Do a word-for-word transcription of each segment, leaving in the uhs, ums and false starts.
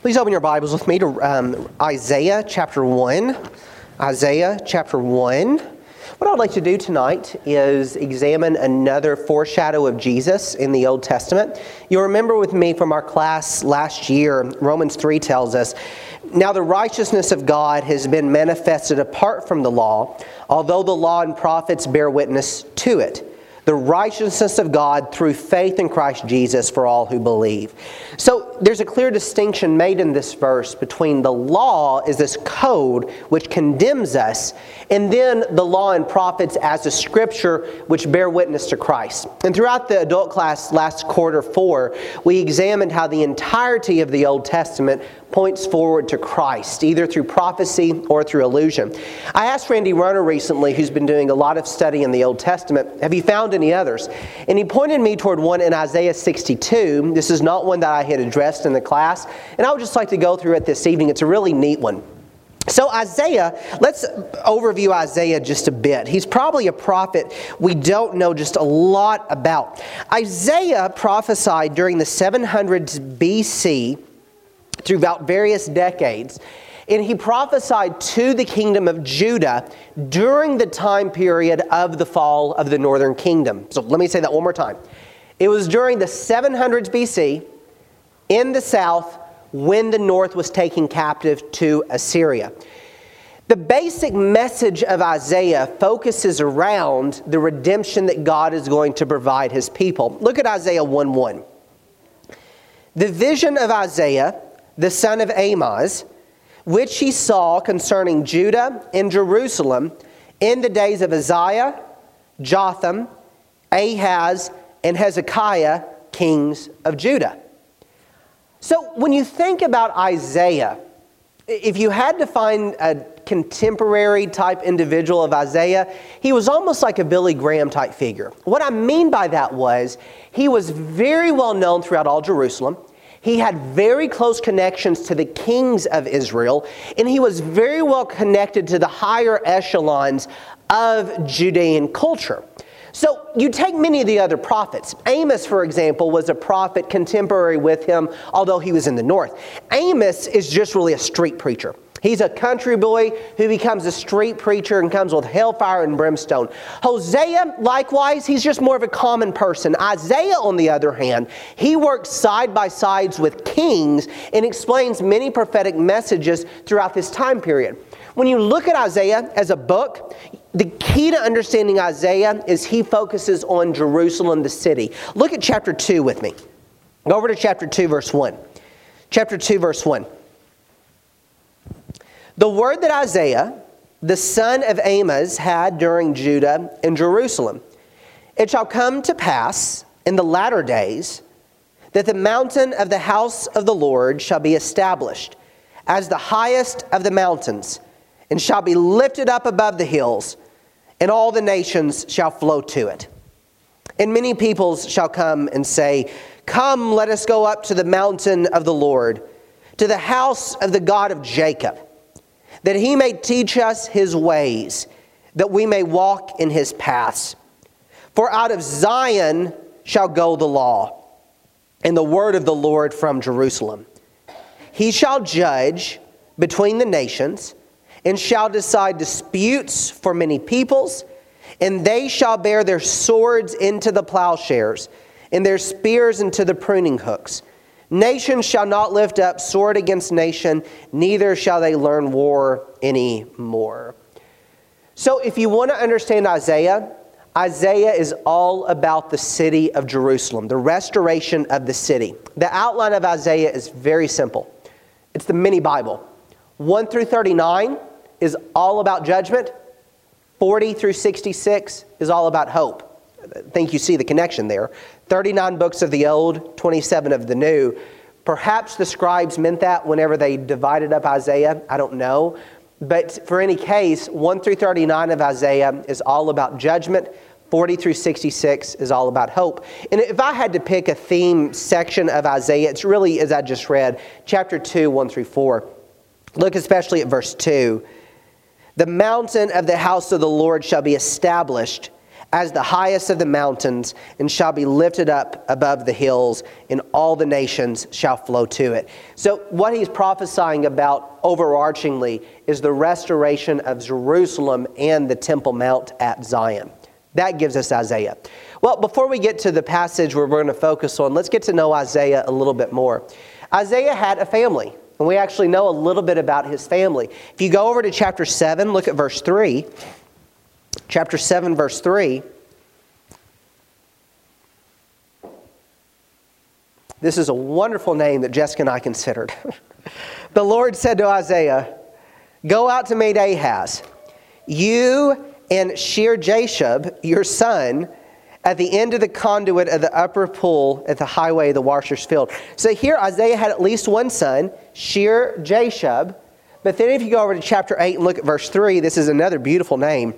Please open your Bibles with me to um, Isaiah chapter one. Isaiah chapter one. What I'd like to do tonight is examine another foreshadow of Jesus in the Old Testament. You'll remember with me from our class last year, Romans three tells us, "Now the righteousness of God has been manifested apart from the law, although the law and prophets bear witness to it. The righteousness of God through faith in Christ Jesus for all who believe." So there's a clear distinction made in this verse between the law is this code which condemns us, and then the law and prophets as a scripture which bear witness to Christ. And throughout the adult class last quarter four, we examined how the entirety of the Old Testament points forward to Christ, either through prophecy or through allusion. I asked Randy Runner recently, who's been doing a lot of study in the Old Testament, have you found any others? And he pointed me toward one in Isaiah sixty-two. This is not one that I had addressed in the class, and I would just like to go through it this evening. It's a really neat one. So Isaiah, let's overview Isaiah just a bit. He's probably a prophet we don't know just a lot about. Isaiah prophesied during the seven hundreds B C, throughout various decades, and he prophesied to the kingdom of Judah during the time period of the fall of the northern kingdom. So let me say that one more time. It was during the seven hundreds B C in the south when the north was taken captive to Assyria. The basic message of Isaiah focuses around the redemption that God is going to provide His people. Look at Isaiah one one. The vision of Isaiah, the son of Amoz, which he saw concerning Judah and Jerusalem in the days of Uzziah, Jotham, Ahaz, and Hezekiah, kings of Judah. So when you think about Isaiah, if you had to find a contemporary type individual of Isaiah, he was almost like a Billy Graham type figure. What I mean by that was he was very well known throughout all Jerusalem. He had very close connections to the kings of Israel, and he was very well connected to the higher echelons of Judean culture. So you take many of the other prophets. Amos, for example, was a prophet contemporary with him, although he was in the north. Amos is just really a street preacher. He's a country boy who becomes a street preacher and comes with hellfire and brimstone. Hosea, likewise, he's just more of a common person. Isaiah, on the other hand, he works side by sides with kings and explains many prophetic messages throughout this time period. When you look at Isaiah as a book, the key to understanding Isaiah is he focuses on Jerusalem, the city. Look at chapter two with me. Go over to chapter two, verse one. Chapter two, verse one. The word that Isaiah, the son of Amoz, had during Judah and Jerusalem. It shall come to pass in the latter days that the mountain of the house of the Lord shall be established as the highest of the mountains, and shall be lifted up above the hills, and all the nations shall flow to it. And many peoples shall come and say, "Come, let us go up to the mountain of the Lord, to the house of the God of Jacob, that He may teach us His ways, that we may walk in His paths. For out of Zion shall go the law, and the word of the Lord from Jerusalem. He shall judge between the nations, and shall decide disputes for many peoples, and they shall bear their swords into the plowshares, and their spears into the pruning hooks. Nation shall not lift up sword against nation, neither shall they learn war any more." So if you want to understand Isaiah, Isaiah is all about the city of Jerusalem, the restoration of the city. The outline of Isaiah is very simple. It's the mini Bible. one through thirty-nine is all about judgment. forty through sixty-six is all about hope. I think you see the connection there. thirty-nine books of the Old, twenty-seven of the New. Perhaps the scribes meant that whenever they divided up Isaiah. I don't know. But for any case, one through thirty-nine of Isaiah is all about judgment. forty through sixty-six is all about hope. And if I had to pick a theme section of Isaiah, it's really, as I just read, chapter two, one through four. Look especially at verse two. "The mountain of the house of the Lord shall be established as the highest of the mountains, and shall be lifted up above the hills, and all the nations shall flow to it. So what he's prophesying about overarchingly is the restoration of Jerusalem and the Temple Mount at Zion. That gives us Isaiah. Well, before we get to the passage where we're going to focus on, let's get to know Isaiah a little bit more. Isaiah had a family, and we actually know a little bit about his family. If you go over to chapter seven, look at verse three. Chapter seven, verse three. This is a wonderful name that Jessica and I considered. The Lord said to Isaiah, "Go out to meet Ahaz, you and Shear-Jashub, your son, at the end of the conduit of the upper pool at the highway of the washer's field." So here Isaiah had at least one son, Shear-Jashub. But then if you go over to chapter eight and look at verse three, this is another beautiful name.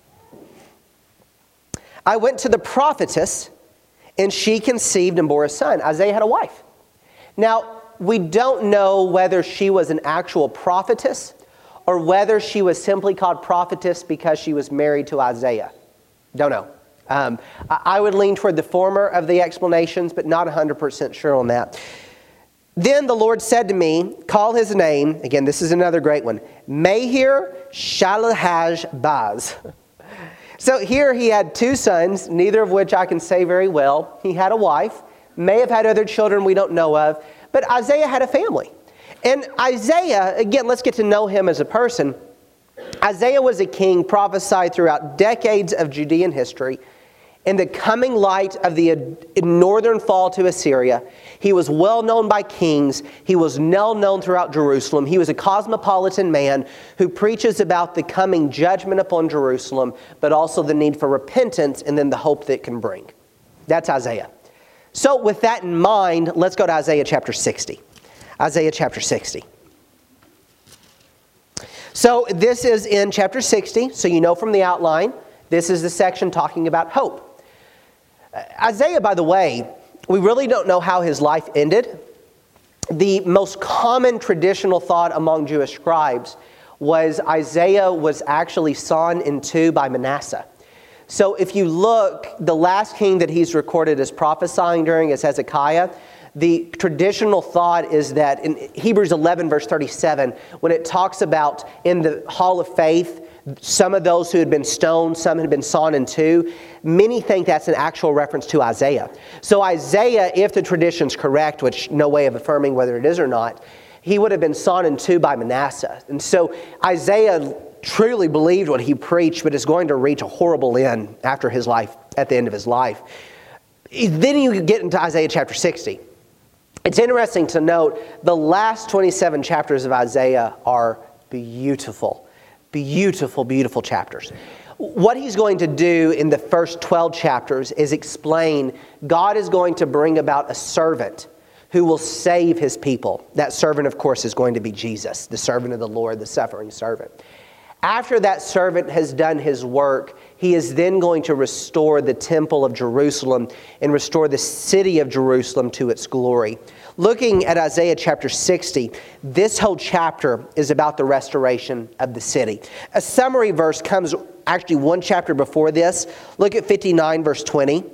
"I went to the prophetess, and she conceived and bore a son." Isaiah had a wife. Now, we don't know whether she was an actual prophetess or whether she was simply called prophetess because she was married to Isaiah. Don't know. Um, I would lean toward the former of the explanations, but not one hundred percent sure on that. "Then the Lord said to me, call his name," again, this is another great one, "Mahir Shalahaj Baz." So here he had two sons, neither of which I can say very well. He had a wife, may have had other children we don't know of, but Isaiah had a family. And Isaiah, again, let's get to know him as a person. Isaiah was a king prophesied throughout decades of Judean history. In the coming light of the northern fall to Assyria, he was well known by kings. He was well known throughout Jerusalem. He was a cosmopolitan man who preaches about the coming judgment upon Jerusalem, but also the need for repentance and then the hope that it can bring. That's Isaiah. So with that in mind, let's go to Isaiah chapter sixty. Isaiah chapter sixty. So this is in chapter sixty, so you know from the outline, this is the section talking about hope. Isaiah, by the way, we really don't know how his life ended. The most common traditional thought among Jewish scribes was Isaiah was actually sawn in two by Manasseh. So if you look, the last king that he's recorded as prophesying during is Hezekiah. The traditional thought is that in Hebrews eleven, verse thirty-seven, when it talks about in the hall of faith, some of those who had been stoned, some had been sawn in two, many think that's an actual reference to Isaiah. So Isaiah, if the tradition's correct, which no way of affirming whether it is or not, he would have been sawn in two by Manasseh. And so Isaiah truly believed what he preached, but is going to reach a horrible end after his life, at the end of his life. Then you get into Isaiah chapter sixty. It's interesting to note the last twenty-seven chapters of Isaiah are beautiful. Beautiful, beautiful chapters. What he's going to do in the first twelve chapters is explain God is going to bring about a servant who will save his people. That servant, of course, is going to be Jesus, the servant of the Lord, the suffering servant. After that servant has done his work, he is then going to restore the temple of Jerusalem and restore the city of Jerusalem to its glory. Looking at Isaiah chapter sixty, this whole chapter is about the restoration of the city. A summary verse comes actually one chapter before this. Look at fifty-nine, verse twenty.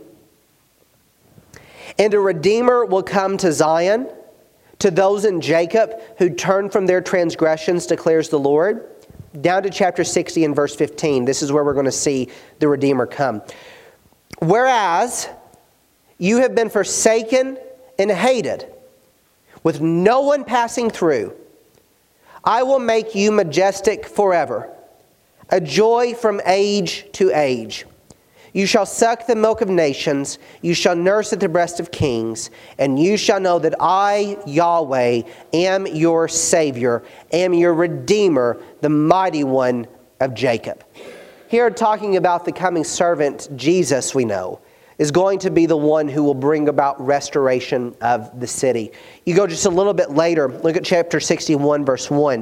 "And a Redeemer will come to Zion, to those in Jacob who turn from their transgressions, declares the Lord." Down to chapter sixty and verse fifteen. This is where we're going to see the Redeemer come. "Whereas you have been forsaken and hated, with no one passing through, I will make you majestic forever, a joy from age to age. You shall suck the milk of nations, you shall nurse at the breast of kings, and you shall know that I, Yahweh, am your Savior, am your Redeemer, the mighty one of Jacob." Here talking about the coming servant, Jesus, we know, is going to be the one who will bring about restoration of the city. You go just a little bit later, look at chapter sixty-one, verse one.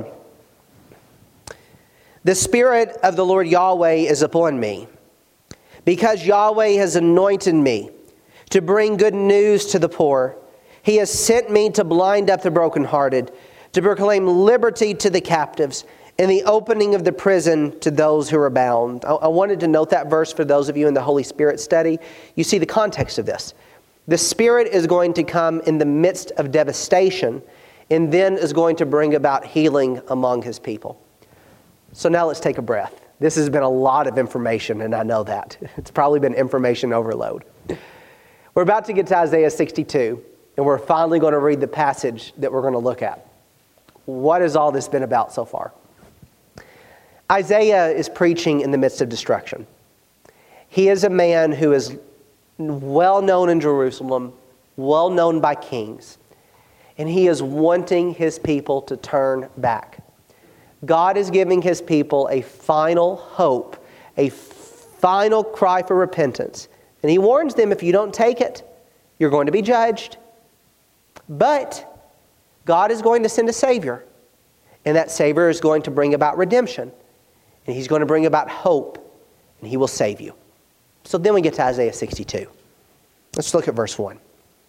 "The Spirit of the Lord Yahweh is upon me, because Yahweh has anointed me to bring good news to the poor. He has sent me to blind up the brokenhearted, to proclaim liberty to the captives, and the opening of the prison to those who are bound. I, I wanted to note that verse for those of you in the Holy Spirit study. You see the context of this. The Spirit is going to come in the midst of devastation and then is going to bring about healing among His people. So now let's take a breath. This has been a lot of information, and I know that. It's probably been information overload. We're about to get to Isaiah sixty-two, and we're finally going to read the passage that we're going to look at. What has all this been about so far? Isaiah is preaching in the midst of destruction. He is a man who is well known in Jerusalem, well known by kings, and he is wanting his people to turn back. God is giving His people a final hope, a final cry for repentance. And He warns them, if you don't take it, you're going to be judged. But God is going to send a Savior. And that Savior is going to bring about redemption. And He's going to bring about hope. And He will save you. So then we get to Isaiah sixty-two. Let's look at verse one.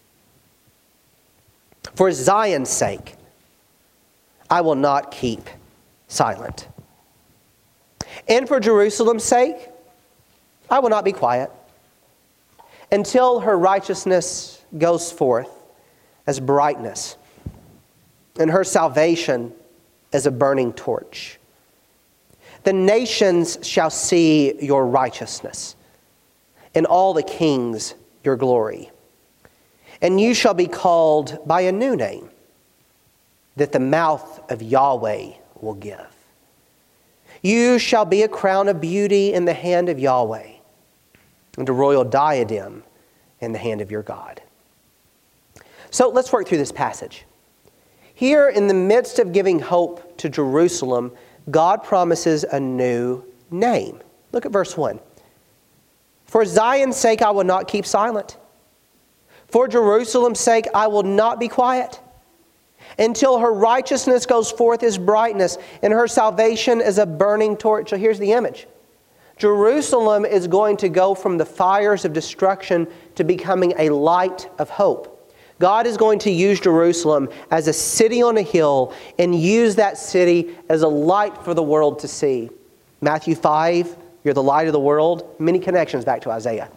For Zion's sake, I will not keep silent. And for Jerusalem's sake, I will not be quiet until her righteousness goes forth as brightness and her salvation as a burning torch. The nations shall see your righteousness, and all the kings your glory. And you shall be called by a new name that the mouth of Yahweh will give. You shall be a crown of beauty in the hand of Yahweh, and a royal diadem in the hand of your God. So let's work through this passage. Here, in the midst of giving hope to Jerusalem, God promises a new name. Look at verse one. For Zion's sake I will not keep silent. For Jerusalem's sake I will not be quiet, until her righteousness goes forth as brightness, and her salvation as a burning torch. So here's the image. Jerusalem is going to go from the fires of destruction to becoming a light of hope. God is going to use Jerusalem as a city on a hill and use that city as a light for the world to see. Matthew five, you're the light of the world. Many connections back to Isaiah.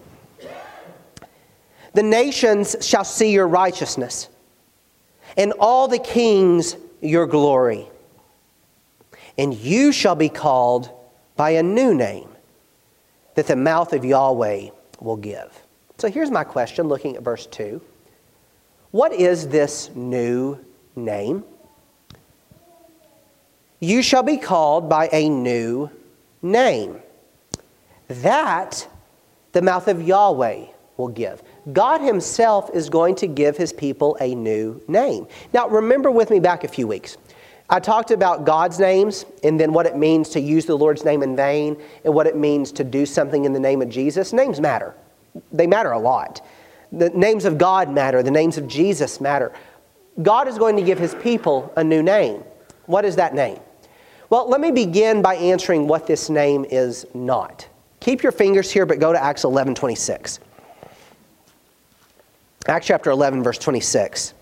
The nations shall see your righteousness, and all the kings your glory. And you shall be called by a new name that the mouth of Yahweh will give. So here's my question, looking at verse two. What is this new name? You shall be called by a new name that the mouth of Yahweh will give. God Himself is going to give His people a new name. Now, remember with me back a few weeks. I talked about God's names and then what it means to use the Lord's name in vain and what it means to do something in the name of Jesus. Names matter. They matter a lot. The names of God matter. The names of Jesus matter. God is going to give His people a new name. What is that name? Well, let me begin by answering what this name is not. Keep your fingers here, but go to Acts eleven twenty-six. Acts chapter eleven, verse twenty-six.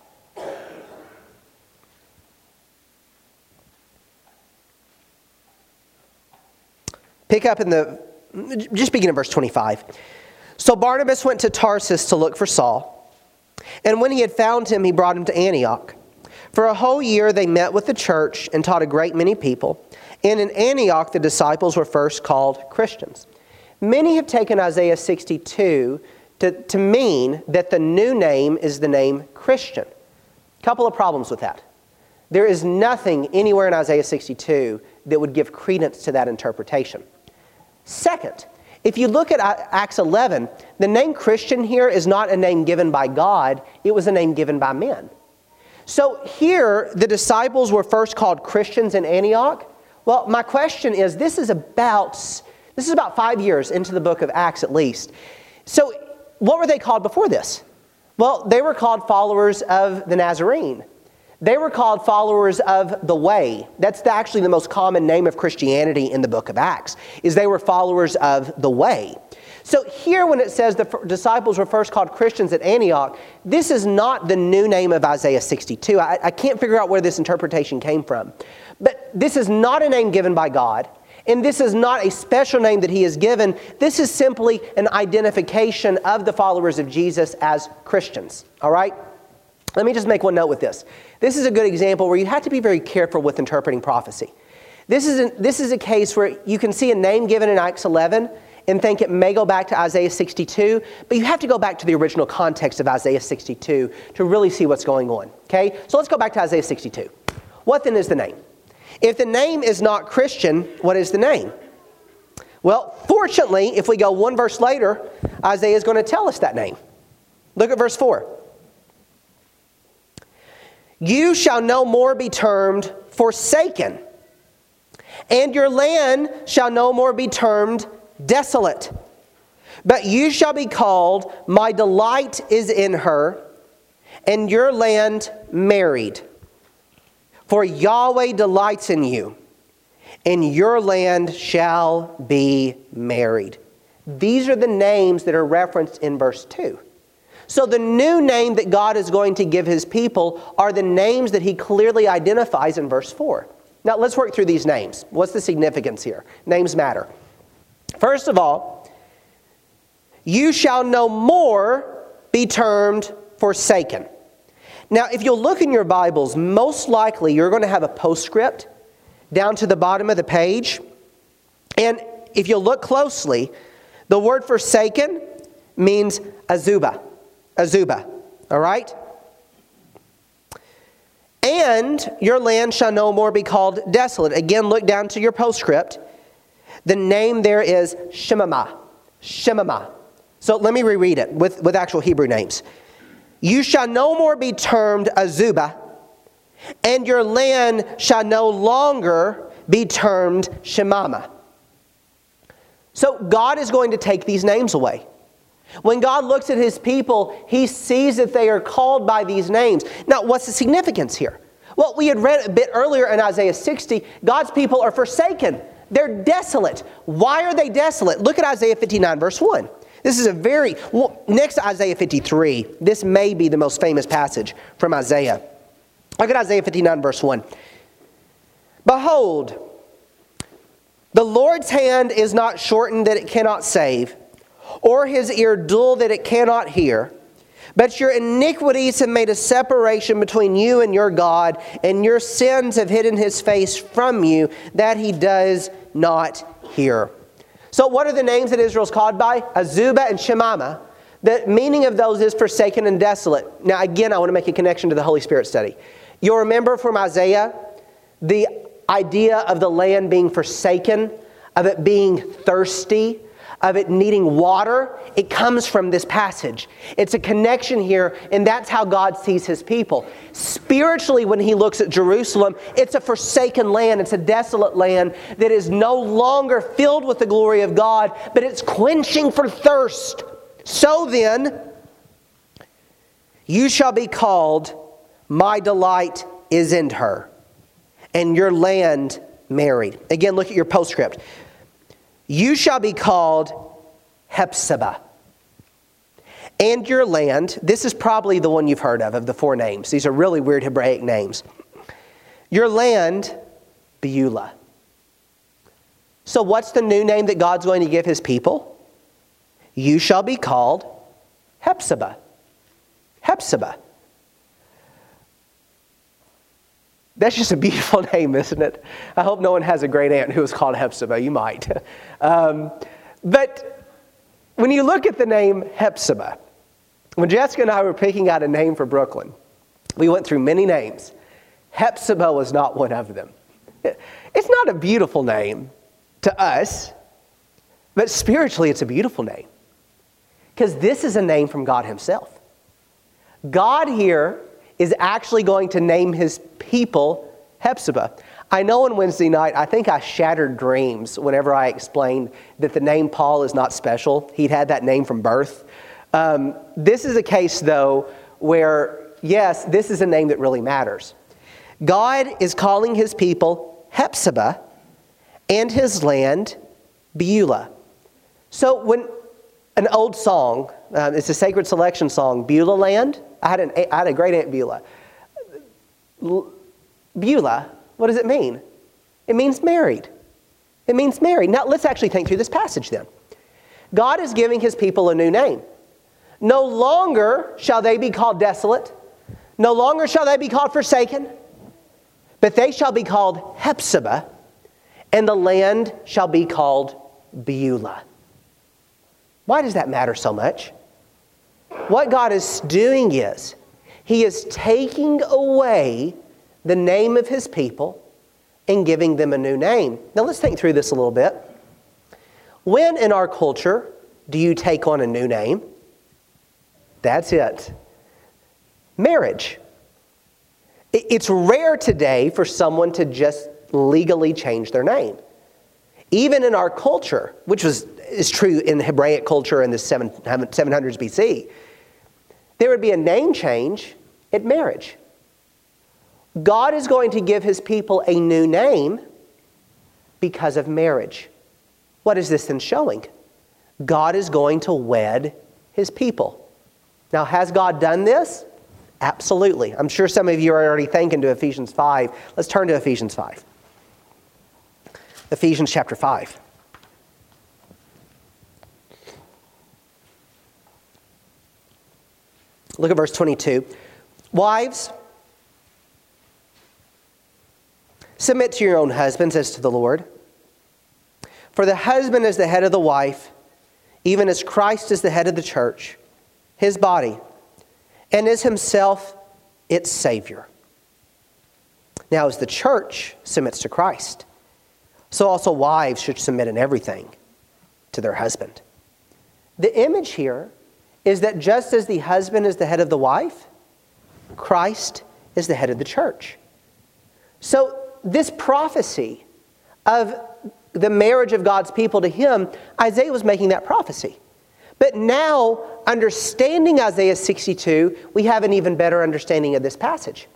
Pick up in the, just begin in verse twenty-five. So Barnabas went to Tarsus to look for Saul, and when he had found him, he brought him to Antioch. For a whole year they met with the church and taught a great many people. And in Antioch the disciples were first called Christians. Many have taken Isaiah sixty-two to, to mean that the new name is the name Christian. A couple of problems with that. There is nothing anywhere in Isaiah sixty-two that would give credence to that interpretation. Second, if you look at Acts eleven, the name Christian here is not a name given by God, it was a name given by men. So here, the disciples were first called Christians in Antioch. Well, my question is, this is about, this is about five years into the book of Acts at least. So what were they called before this? Well, they were called followers of the Nazarene. They were called followers of the Way. That's the, actually the most common name of Christianity in the book of Acts, is they were followers of the Way. So here when it says the disciples were first called Christians at Antioch, this is not the new name of Isaiah sixty-two. I, I can't figure out where this interpretation came from. But this is not a name given by God, and this is not a special name that he has given. This is simply an identification of the followers of Jesus as Christians. All right? Let me just make one note with this. This is a good example where you have to be very careful with interpreting prophecy. This is a, this is a case where you can see a name given in Acts eleven and think it may go back to Isaiah sixty-two, but you have to go back to the original context of Isaiah sixty-two to really see what's going on. Okay? So let's go back to Isaiah sixty-two. What then is the name? If the name is not Christian, what is the name? Well, fortunately, if we go one verse later, Isaiah is going to tell us that name. Look at verse four. You shall no more be termed forsaken, and your land shall no more be termed desolate. But you shall be called, my delight is in her, and your land married. For Yahweh delights in you, and your land shall be married. These are the names that are referenced in verse two. So the new name that God is going to give his people are the names that he clearly identifies in verse four. Now let's work through these names. What's the significance here? Names matter. First of all, you shall no more be termed forsaken. Now, if you'll look in your Bibles, most likely you're going to have a postscript down to the bottom of the page. And if you'll look closely, the word forsaken means azuba. Azuba. All right? And your land shall no more be called desolate. Again, look down to your postscript. The name there is Shemamah. Shemamah. So let me reread it with, with actual Hebrew names. You shall no more be termed Azuba, and your land shall no longer be termed Shemamah. So God is going to take these names away. When God looks at his people, he sees that they are called by these names. Now, what's the significance here? Well, we had read a bit earlier in Isaiah sixty, God's people are forsaken. They're desolate. Why are they desolate? Look at Isaiah fifty-nine, verse one. This is a very, well, next to Isaiah fifty-three, this may be the most famous passage from Isaiah. Look at Isaiah fifty-nine, verse one. Behold, the Lord's hand is not shortened that it cannot save, or his ear dull that it cannot hear. But your iniquities have made a separation between you and your God, and your sins have hidden his face from you, that he does not hear. So what are the names that Israel's called by? Azuba and Shemamah. The meaning of those is forsaken and desolate. Now again, I want to make a connection to the Holy Spirit study. You'll remember from Isaiah, the idea of the land being forsaken, of it being thirsty, of it needing water. It comes from this passage. It's a connection here, and that's how God sees his people. Spiritually, when he looks at Jerusalem, it's a forsaken land. It's a desolate land that is no longer filled with the glory of God, but it's quenching for thirst. So then, you shall be called, my delight is in her, and your land married. Again, look at your postscript. You shall be called Hephzibah. And your land, this is probably the one you've heard of, of the four names. These are really weird Hebraic names. Your land, Beulah. So what's the new name that God's going to give his people? You shall be called Hephzibah. Hephzibah. That's just a beautiful name, isn't it? I hope no one has a great aunt who was called Hephzibah. You might. Um, but when you look at the name Hephzibah, when Jessica and I were picking out a name for Brooklyn, we went through many names. Hephzibah was not one of them. It's not a beautiful name to us, but spiritually it's a beautiful name. Because this is a name from God himself. God here is actually going to name his people Hephzibah. I know on Wednesday night, I think I shattered dreams whenever I explained that the name Paul is not special. He'd had that name from birth. Um, this is a case, though, where, yes, this is a name that really matters. God is calling his people Hephzibah and his land Beulah. So when an old song. Um, it's a sacred selection song, Beulah Land. I had, an, I had a great Aunt Beulah. L- Beulah, what does it mean? It means married. It means married. Now let's actually think through this passage then. God is giving his people a new name. No longer shall they be called desolate. No longer shall they be called forsaken. But they shall be called Hephzibah, and the land shall be called Beulah. Why does that matter so much? What God is doing is, he is taking away the name of his people and giving them a new name. Now let's think through this a little bit. When in our culture do you take on a new name? That's it. Marriage. It's rare today for someone to just legally change their name. Even in our culture, which was is true in the Hebraic culture in the seven hundreds B C, there would be a name change at marriage. God is going to give his people a new name because of marriage. What is this then showing? God is going to wed his people. Now, has God done this? Absolutely. I'm sure some of you are already thinking to Ephesians five. Let's turn to Ephesians five. Ephesians chapter five. Look at verse twenty-two. Wives, submit to your own husbands as to the Lord. For the husband is the head of the wife, even as Christ is the head of the church, his body, and is himself its Savior. Now, as the church submits to Christ, so also wives should submit in everything to their husband. The image here is that just as the husband is the head of the wife, Christ is the head of the church. So this prophecy of the marriage of God's people to him, Isaiah was making that prophecy. But now, understanding Isaiah sixty-two, we have an even better understanding of this passage.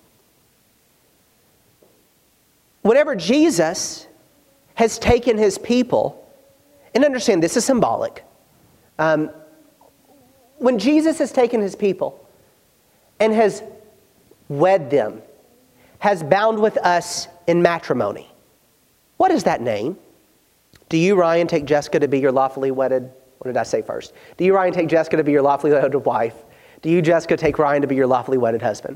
Whenever Jesus has taken his people, and understand this is symbolic, um, when Jesus has taken his people and has wed them, has bound with us in matrimony, what is that name? Do you, Ryan, take Jessica to be your lawfully wedded? What did I say first? Do you, Ryan, take Jessica to be your lawfully wedded wife? Do you, Jessica, take Ryan to be your lawfully wedded husband?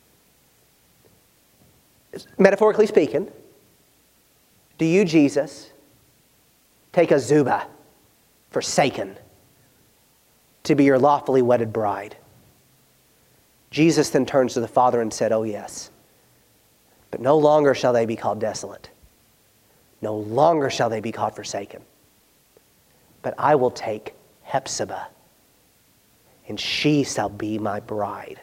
Metaphorically speaking, do you, Jesus, take Azubah, forsaken, to be your lawfully wedded bride? Jesus then turns to the Father and said, oh yes, but no longer shall they be called desolate. No longer shall they be called forsaken. But I will take Hephzibah, and she shall be my bride.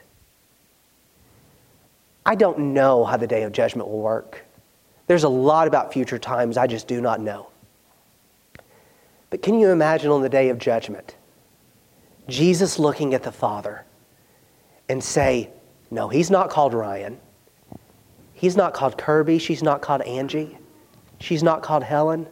I don't know how the day of judgment will work. There's a lot about future times I just do not know. But can you imagine on the day of judgment, Jesus looking at the Father and say, no, he's not called Ryan. He's not called Kirby. She's not called Angie. She's not called Helen.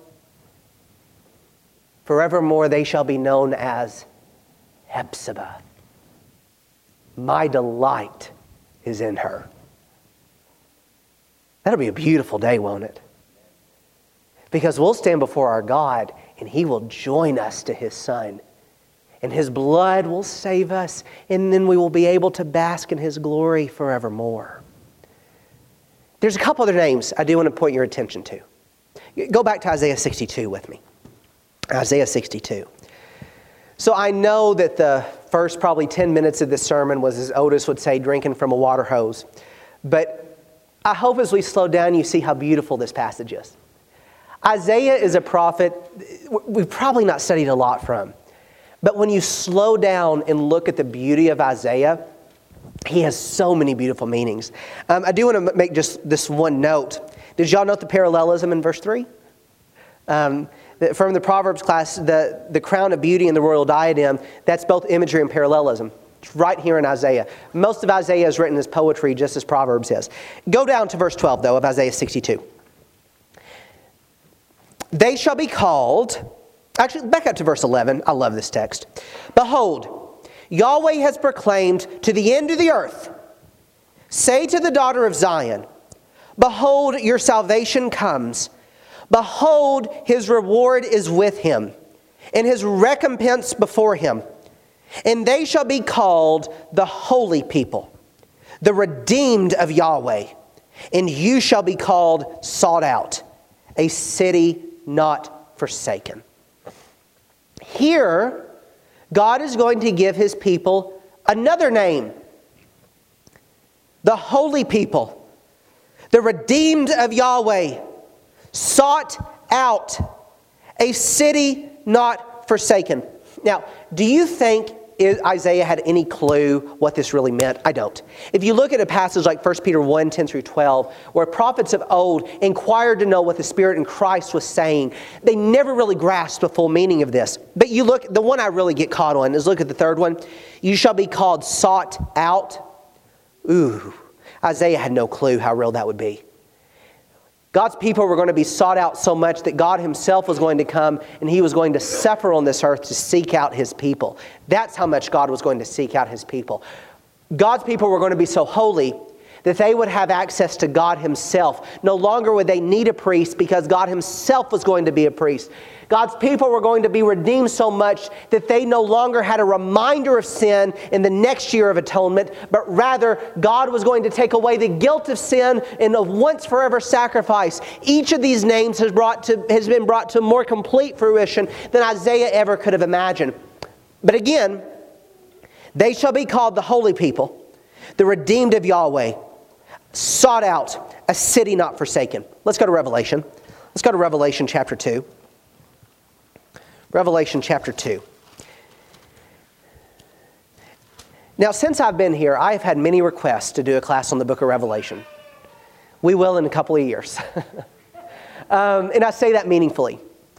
Forevermore they shall be known as Hephzibah. My delight is in her. That'll be a beautiful day, won't it? Because we'll stand before our God and he will join us to his Son. And his blood will save us, and then we will be able to bask in his glory forevermore. There's a couple other names I do want to point your attention to. Go back to Isaiah sixty-two with me. Isaiah sixty-two. So I know that the first probably ten minutes of this sermon was, as Otis would say, drinking from a water hose. But I hope as we slow down, you see how beautiful this passage is. Isaiah is a prophet we've probably not studied a lot from. But when you slow down and look at the beauty of Isaiah, he has so many beautiful meanings. Um, I do want to make just this one note. Did y'all note the parallelism in verse three? Um, from the Proverbs class, the, the crown of beauty and the royal diadem, that's both imagery and parallelism. It's right here in Isaiah. Most of Isaiah is written as poetry, just as Proverbs is. Go down to verse twelve, though, of Isaiah sixty-two. They shall be called Actually, back up to verse eleven. I love this text. Behold, Yahweh has proclaimed to the end of the earth, say to the daughter of Zion, behold, your salvation comes. Behold, his reward is with him, and his recompense before him. And they shall be called the holy people, the redeemed of Yahweh. And you shall be called sought out, a city not forsaken. Here, God is going to give his people another name. The holy people, the redeemed of Yahweh, sought out, a city not forsaken. Now, do you think Isaiah had any clue what this really meant? I don't. If you look at a passage like First Peter one, ten through twelve, where prophets of old inquired to know what the Spirit in Christ was saying, they never really grasped the full meaning of this. But you look, the one I really get caught on is look at the third one. You shall be called sought out. Ooh, Isaiah had no clue how real that would be. God's people were going to be sought out so much that God himself was going to come and he was going to suffer on this earth to seek out his people. That's how much God was going to seek out his people. God's people were going to be so holy that they would have access to God himself. No longer would they need a priest because God himself was going to be a priest. God's people were going to be redeemed so much that they no longer had a reminder of sin in the next year of atonement, but rather God was going to take away the guilt of sin in a once forever sacrifice. Each of these names has, brought to, has been brought to more complete fruition than Isaiah ever could have imagined. But again, they shall be called the holy people, the redeemed of Yahweh, sought out, a city not forsaken. Let's go to Revelation. Let's go to Revelation chapter two. Revelation chapter two. Now, since I've been here, I have had many requests to do a class on the book of Revelation. We will in a couple of years. um, and I say that meaningfully.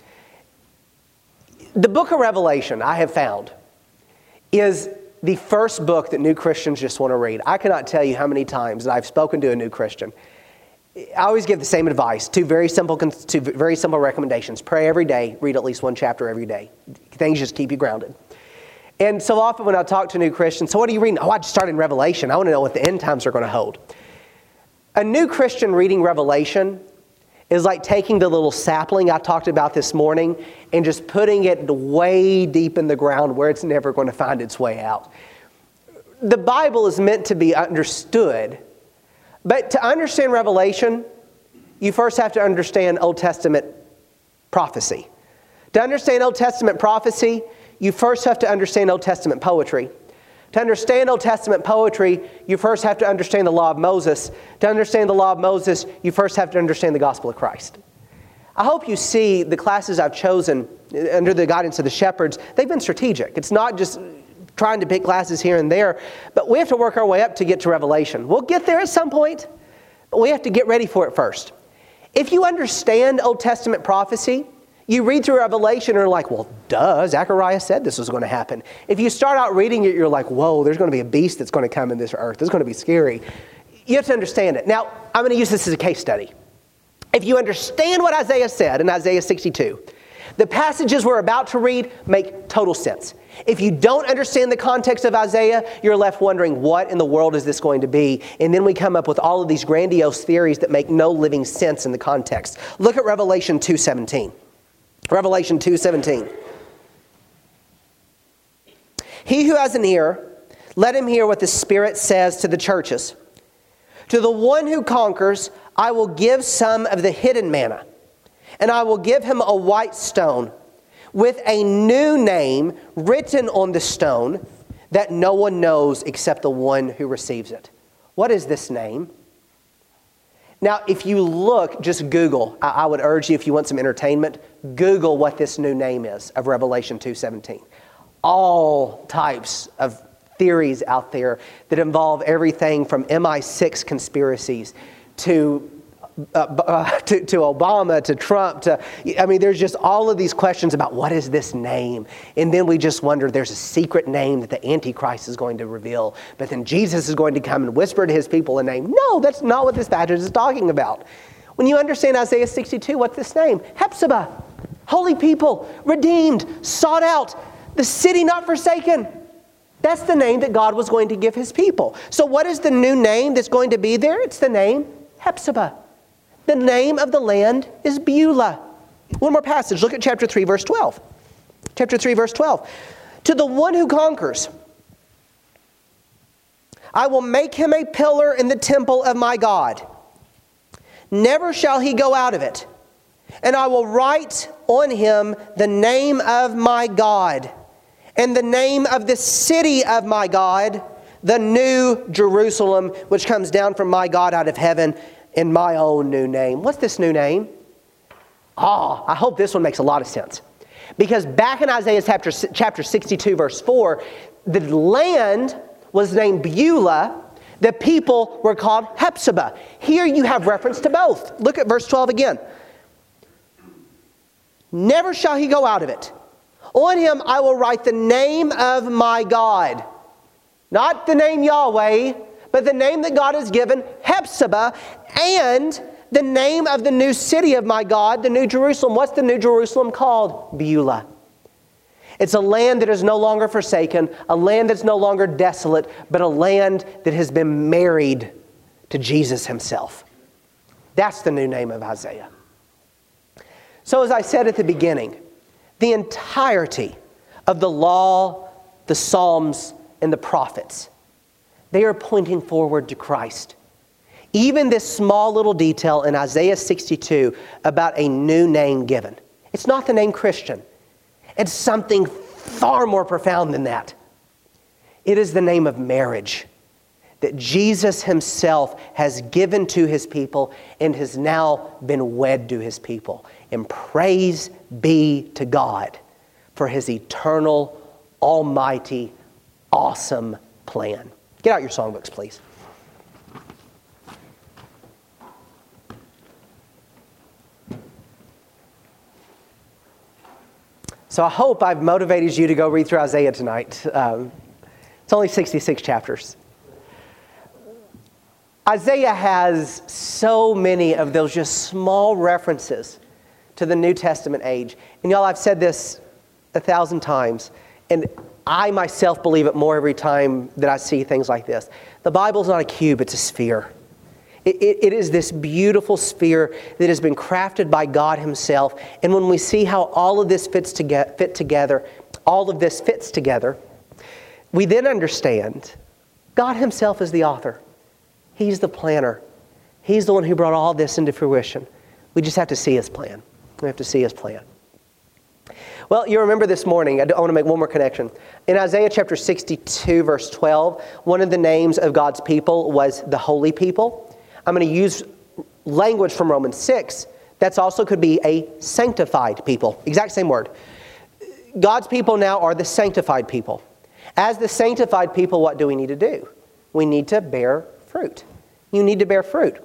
The book of Revelation, I have found, is the first book that new Christians just want to read. I cannot tell you how many times that I've spoken to a new Christian. I always give the same advice, two very simple two very simple recommendations. Pray every day, read at least one chapter every day. Things just keep you grounded. And so often when I talk to new Christians, so what are you reading? Oh, I just started in Revelation. I want to know what the end times are going to hold. A new Christian reading Revelation is like taking the little sapling I talked about this morning and just putting it way deep in the ground where it's never going to find its way out. The Bible is meant to be understood. But to understand Revelation, you first have to understand Old Testament prophecy. To understand Old Testament prophecy, you first have to understand Old Testament poetry. To understand Old Testament poetry, you first have to understand the law of Moses. To understand the law of Moses, you first have to understand the gospel of Christ. I hope you see the classes I've chosen under the guidance of the shepherds. They've been strategic. It's not just trying to pick classes here and there, but we have to work our way up to get to Revelation. We'll get there at some point, but we have to get ready for it first. If you understand Old Testament prophecy, you read through Revelation and are like, well, duh, Zechariah said this was going to happen. If you start out reading it, you're like, whoa, there's going to be a beast that's going to come in this earth. It's going to be scary. You have to understand it. Now, I'm going to use this as a case study. If you understand what Isaiah said in Isaiah sixty-two, the passages we're about to read make total sense. If you don't understand the context of Isaiah, you're left wondering, what in the world is this going to be? And then we come up with all of these grandiose theories that make no living sense in the context. Look at Revelation two seventeen. Revelation two seventeen. He who has an ear, let him hear what the Spirit says to the churches. To the one who conquers, I will give some of the hidden manna, and I will give him a white stone with a new name written on the stone that no one knows except the one who receives it. What is this name? Now, if you look, just Google. I, I would urge you, if you want some entertainment, Google what this new name is of Revelation two seventeen. All types of theories out there that involve everything from M I six conspiracies to Uh, uh, to, to Obama, to Trump, to, I mean, there's just all of these questions about what is this name? And then we just wonder, there's a secret name that the Antichrist is going to reveal, but then Jesus is going to come and whisper to his people a name. No, that's not what this passage is talking about. When you understand Isaiah sixty-two, what's this name? Hephzibah. Holy people, redeemed, sought out, the city not forsaken. That's the name that God was going to give His people. So what is the new name that's going to be there? It's the name Hephzibah. The name of the land is Beulah. One more passage. Look at chapter three, verse twelve. Chapter three, verse twelve. To the one who conquers, I will make him a pillar in the temple of my God. Never shall he go out of it. And I will write on him the name of my God, and the name of the city of my God, the new Jerusalem, which comes down from my God out of heaven, in my own new name. What's this new name? Oh, I hope this one makes a lot of sense. Because back in Isaiah chapter, chapter sixty-two, verse four, the land was named Beulah. The people were called Hephzibah. Here you have reference to both. Look at verse twelve again. Never shall he go out of it. On him I will write the name of my God. Not the name Yahweh, but the name that God has given, Hephzibah, and the name of the new city of my God, the New Jerusalem. What's the New Jerusalem called? Beulah. It's a land that is no longer forsaken, a land that's no longer desolate, but a land that has been married to Jesus Himself. That's the new name of Isaiah. So as I said at the beginning, the entirety of the law, the Psalms, and the prophets, they are pointing forward to Christ. Even this small little detail in Isaiah sixty-two about a new name given. It's not the name Christian. It's something far more profound than that. It is the name of marriage that Jesus Himself has given to His people and has now been wed to His people. And praise be to God for His eternal, almighty, awesome plan. Get out your songbooks, please. So I hope I've motivated you to go read through Isaiah tonight. Um, it's only sixty-six chapters. Isaiah has so many of those just small references to the New Testament age. And y'all, I've said this a thousand times, and I myself believe it more every time that I see things like this. The Bible's not a cube, it's a sphere. It, it, it is this beautiful sphere that has been crafted by God Himself. And when we see how all of this fits to get, fit together, all of this fits together, we then understand God Himself is the author. He's the planner. He's the one who brought all this into fruition. We just have to see His plan. We have to see His plan. Well, you remember this morning, I want to make one more connection. In Isaiah chapter sixty-two, verse twelve, one of the names of God's people was the holy people. I'm going to use language from Romans six. That's also could be a sanctified people. Exact same word. God's people now are the sanctified people. As the sanctified people, what do we need to do? We need to bear fruit. You need to bear fruit.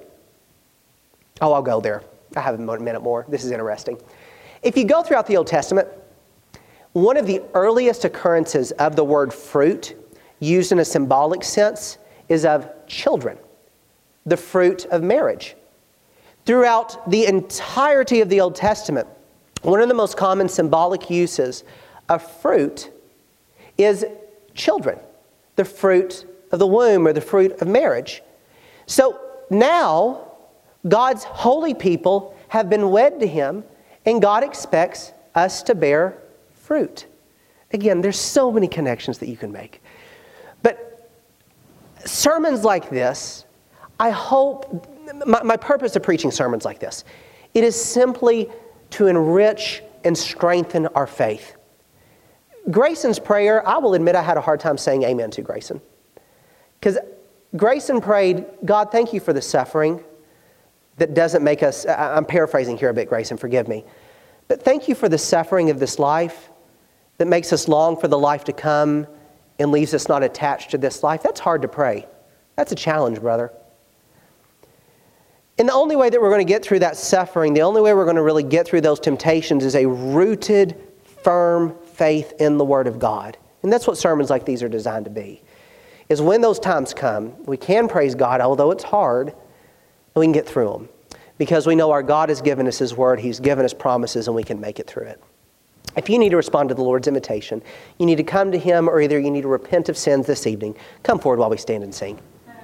Oh, I'll go there. I have a minute more. This is interesting. If you go throughout the Old Testament, one of the earliest occurrences of the word fruit, used in a symbolic sense, is of children. The fruit of marriage. Throughout the entirety of the Old Testament, one of the most common symbolic uses of fruit is children. The fruit of the womb or the fruit of marriage. So now, God's holy people have been wed to Him, and God expects us to bear fruit. Again, there's so many connections that you can make. But sermons like this, I hope, my, my purpose of preaching sermons like this, it is simply to enrich and strengthen our faith. Grayson's prayer, I will admit I had a hard time saying amen to Grayson. Because Grayson prayed, God, thank you for the suffering that doesn't make us, I'm paraphrasing here a bit, Grayson, forgive me. But thank you for the suffering of this life that makes us long for the life to come and leaves us not attached to this life. That's hard to pray. That's a challenge, brother. And the only way that we're going to get through that suffering, the only way we're going to really get through those temptations is a rooted, firm faith in the Word of God. And that's what sermons like these are designed to be. Is when those times come, we can praise God, although it's hard, and we can get through them. because we know our God has given us His Word, He's given us promises, and we can make it through it. If you need to respond to the Lord's invitation, you need to come to Him, or either you need to repent of sins this evening, come forward while we stand and sing.